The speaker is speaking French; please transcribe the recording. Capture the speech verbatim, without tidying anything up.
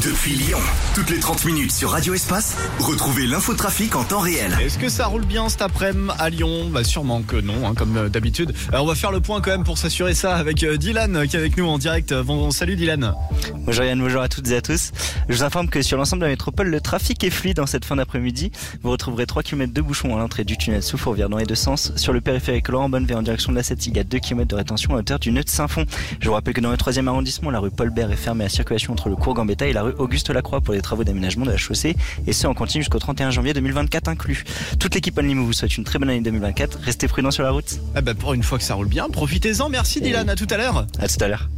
Depuis Lyon, toutes les trente minutes sur Radio Espace, retrouvez l'infotrafic en temps réel. Est-ce que ça roule bien cet après-midi à Lyon? Bah sûrement que non, hein, comme d'habitude. Alors on va faire le point quand même pour s'assurer ça avec Dylan qui est avec nous en direct. Bon, salut Dylan. Bonjour Yann, bonjour à toutes et à tous. Je vous informe que sur l'ensemble de la métropole, le trafic est fluide en cette fin d'après-midi. Vous retrouverez trois kilomètres de bouchons à l'entrée du tunnel sous Fourvière dans les deux sens. Sur le périphérique Laurent Bonnevet en direction de la sept, il y a deux kilomètres de rétention à hauteur du nœud de Saint-Fond. Je vous rappelle que dans le troisième arrondissement, la rue Paul Bert est fermée à circulation entre le cours Gambetta et la rue Auguste Lacroix pour les travaux d'aménagement de la chaussée, et ce en continu jusqu'au trente et un janvier deux mille vingt-quatre inclus. Toute l'équipe Anlimo vous souhaite une très bonne année deux mille vingt-quatre. Restez prudents sur la route. Ah bah pour une fois que ça roule bien, profitez-en. Merci Dylan, à tout à l'heure. À tout à l'heure.